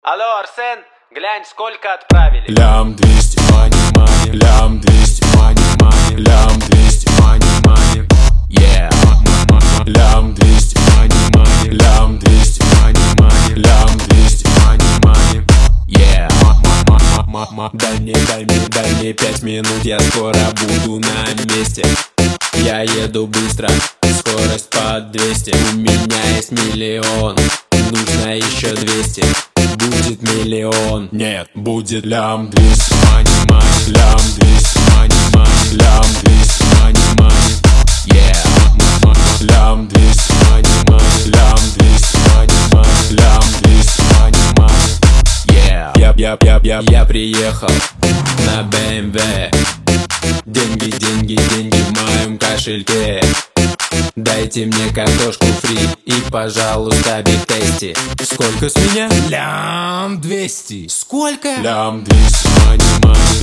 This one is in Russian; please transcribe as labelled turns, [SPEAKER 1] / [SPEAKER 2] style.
[SPEAKER 1] Алло, Арсен, глянь, сколько отправили.
[SPEAKER 2] Лям 200, мани, мани, лям 200, мани, мани, лям 200, мани, мани, yeah. Лям 200, мани, мани, лям 200, мани, мани, лям 200, мани, мани, yeah. Дай мне 5 минут, я скоро буду на месте. Я еду быстро, скорость под 200. У меня есть миллион, нужно еще 200. Будет миллион, нет, будет лям 200, мани, мани, лям 200, мани, мани, лям 200, мани, мани, yeah. Лям 200, мани, мани, лям 200, мани, мани, лям 200, мани, мани, yeah. Я приехал на BMW. Деньги в моем кошельке. Дайте мне картошку фри и, пожалуйста, биг тести. Сколько с меня?
[SPEAKER 3] Лям 200.
[SPEAKER 2] Сколько? Лям 200, мани, мани,